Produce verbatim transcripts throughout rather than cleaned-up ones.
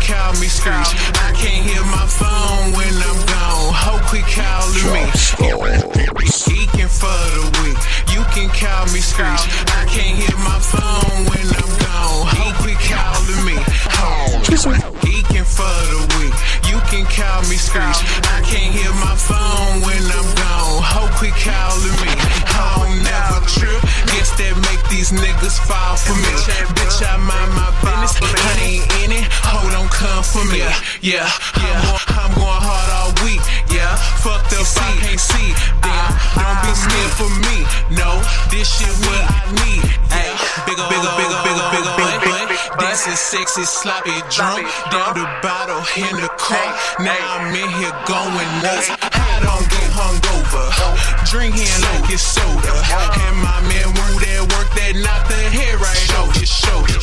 call me Screech. I can't hear my phone when I'm gone. Ho quit calling me. Geeking for the week. You can call me Screech. I can't hear my phone when I'm gone. Ho quit calling me. Ho. Geeking for the week. You can call me Screech. I can't hear my phone when I'm gone. Ho quit calling me. Ho never trip. Guess that make these niggas fall for me. Bitch, I mind my business. I ain't in it. Ho don't come for me. Yeah, yeah. I'm going hard all week. Yeah, fucked up, I can't see. Damn, don't be scared for me. No, this shit what I need. Yeah, bigger, bigger, bigger, bigger, bigger, bigger. Dancing sexy, sloppy, drunk. Down the bottle in the car. Now I'm in here going nuts. I don't get hungover. Drinking like it's soda. And my man Woo that work that knock the hair right off your shoulder.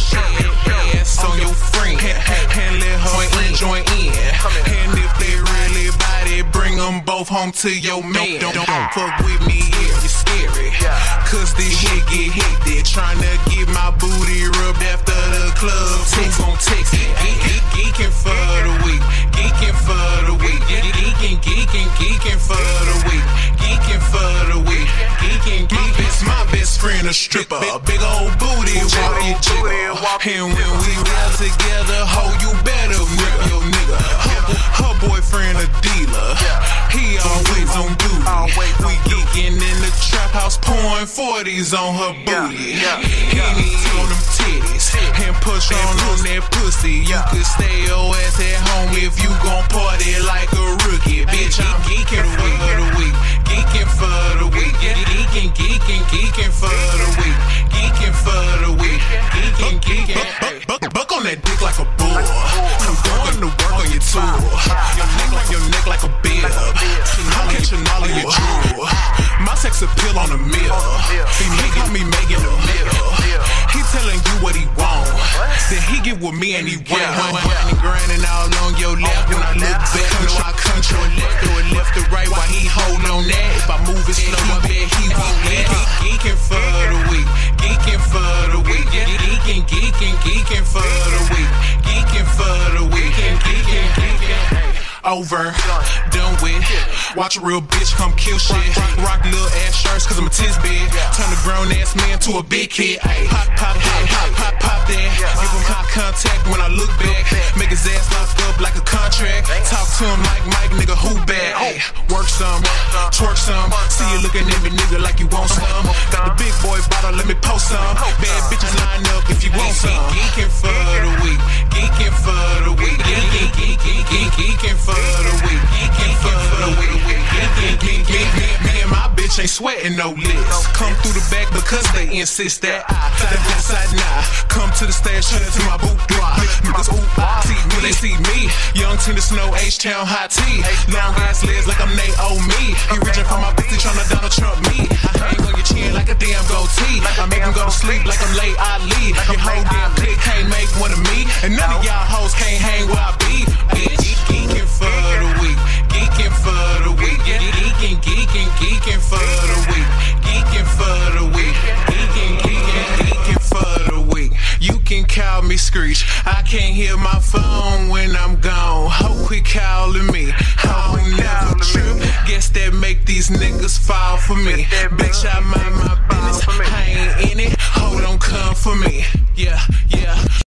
Ass on your friend. And let her join in. And if they really body, bring them both home to your man. Don't, don't fuck with me if you're scary. Cause this shit get hectic. Tryna get my booty rubbed after the club. Text on text. Geeking for the week. Geeking for the week. Geeking, geeking, geeking for the week. Geeking for the week. Geeking, geeking. My best friend a stripper. Big old booty walk you jiggle. And when we ride together, ho, you better whip your nigga. Her, her boyfriend a dealer. He always on duty. We geeking in the trap house, pouring forties on her booty. Henny on them titties and push on on that pussy. You could stay your ass at home if you gon' party like a rookie. Bitch, I'm geeking for the week. Geeking for the week. Geeking, geeking, geeking for the week. Geeking for the week. Geeking, geeking. Buck, buck, buck on that dick like a bull. I'm going to work on your tour. Your neck like your neck like a bib. I'm catching all of your drool. My sex appeal on the mill. He got me making the middle. He telling you what he want. Then he get with me and he went. And grinding all on your left. When I look back, I know I control left. Throw it left to right while he hold on that. If I move it slow, I bet he won't let. Geeking for the week. Geeking for the week. Geeking, geeking, geeking for the week. Geeking for the week. Geeking, geeking. Over, done with. Watch a real bitch come kill shit. Rock little ass shirts cause I'm a tiz big. Turn a grown ass man to a big kid. Pop, pop that, pop, pop, pop that. Give him eye contact when I look back. Make his ass lock up like a contract. Talk to him like Mike, nigga, who bad? Ay, work some, twerk some. See you looking at me, nigga, like you want some. Got the big boy bottle, let me post some. Bad bitches line up if you want some. Geeking for the week. Geeking for the week. Geeking, geeking, geeking, geeking for the week. Geeking for the week. Geeking, geeking, geeking. Me and my bitch ain't sweating no lips. Come through the back because they insist that I step inside now. Come to the stage, shut it to my boudoir. Niggas ooh, see when they see me. Young Tender Snow, H-Town, high tea. Long ass legs like I'm Naomi. He reaching for my pussy, tryna Donald Trump me. I hang on your chin like a damn goatee. I make him go to sleep like I'm late Ali. Your whole damn clique can't make one of me. And none of y'all hoes can't hang where I be. Bitch, geeking for the week. Geeking for the week. Geeking, geeking, geeking for the week. Geeking for the week. Geeking, geeking, geeking for the week. You can call me Screech. I can't hear my phone when I'm gone. Ho quit calling me. Ho never trip. Guess that make these niggas fall for me. Bitch, I mind my business. I ain't in it. Ho don't come for me. Yeah, yeah.